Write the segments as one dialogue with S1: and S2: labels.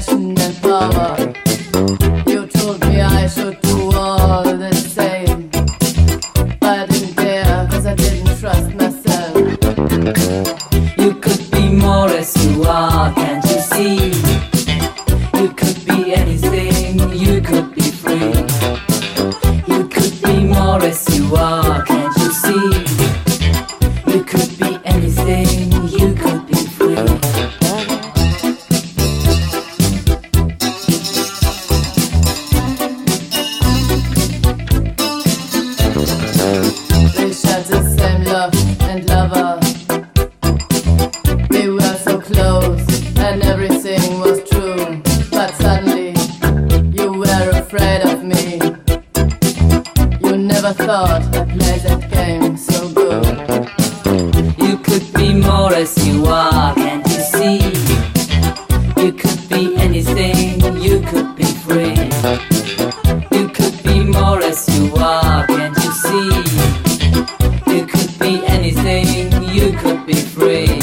S1: passion and power. You told me I should do all the same, but I didn't dare, cause I didn't trust myself.
S2: You could be more as you are, can't you see? You could be anything, you could be free. You could be more as you are, can't you see? You could be anything, you could be free.
S1: We shared the same love and lover. We were so close and everything was true. But suddenly you were afraid of me. You never thought I played that game so good.
S2: You could be more as you are, can't you see? You could be anything, you could be free. You could be more as you are, can't you see? You could be anything, you could be free.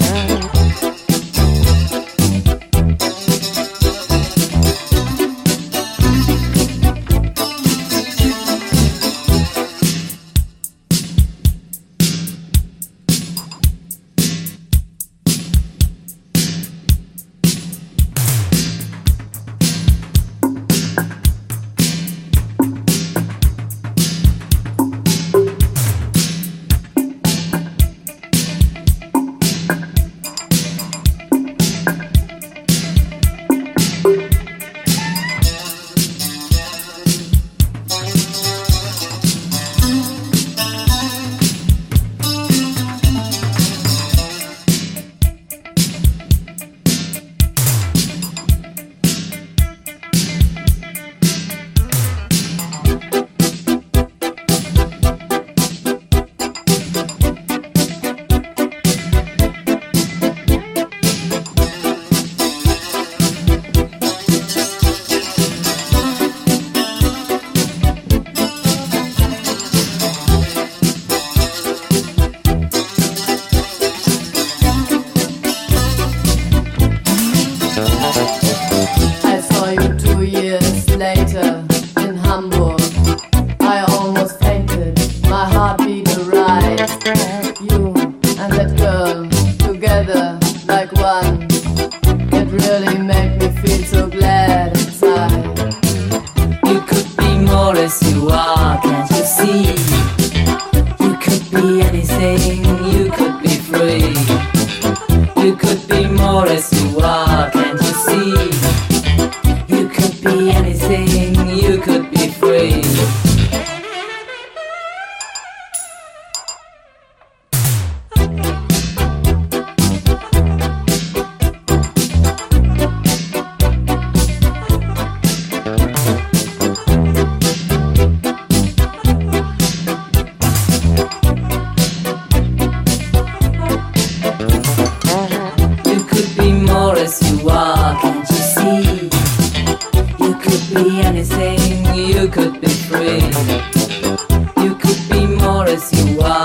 S1: I saw you 2 years later in Hamburg. I almost fainted, my heart beat a rise. You and that girl together like one. It really made me feel so glad inside.
S2: You could be more as you are, can't you see? You could be anything, you could be free. You could be more as you are, can't you see? You could be anything, you could be free. You could be more as you are, can't you see? You could be anything, you could be free. You could be more as you are.